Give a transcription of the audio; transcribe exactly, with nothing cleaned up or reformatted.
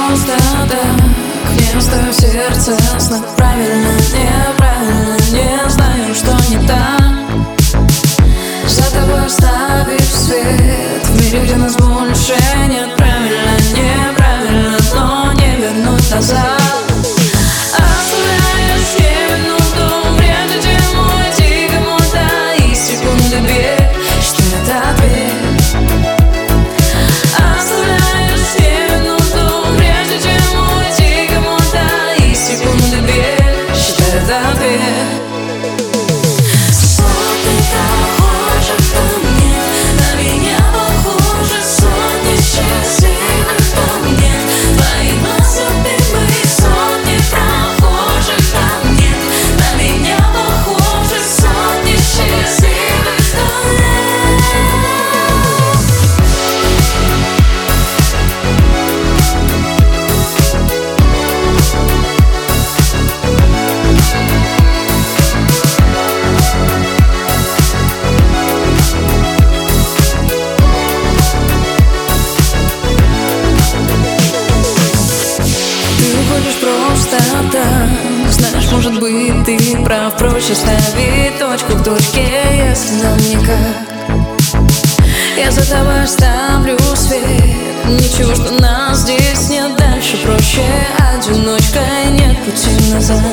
просто так не оставив сердце знак. Правильно, неправильно, не знаю, что не так. За тобой оставив свет в мире, где нас больше нет. Правильно, неправильно, но не вернуть назад. Оставляешь мне минуту, прежде чем уйти кому-то, и секунды две, что это ответ. Оставляешь мне минуту, прежде чем уйти кому-то, и секунды две, что это ответ. Просто так, знаешь, может быть, ты прав. Проще ставить точку в точке, если нам никак. Я за тобой оставлю свет. Ничего, что нас здесь нет. Дальше проще одиночкой, нет пути назад.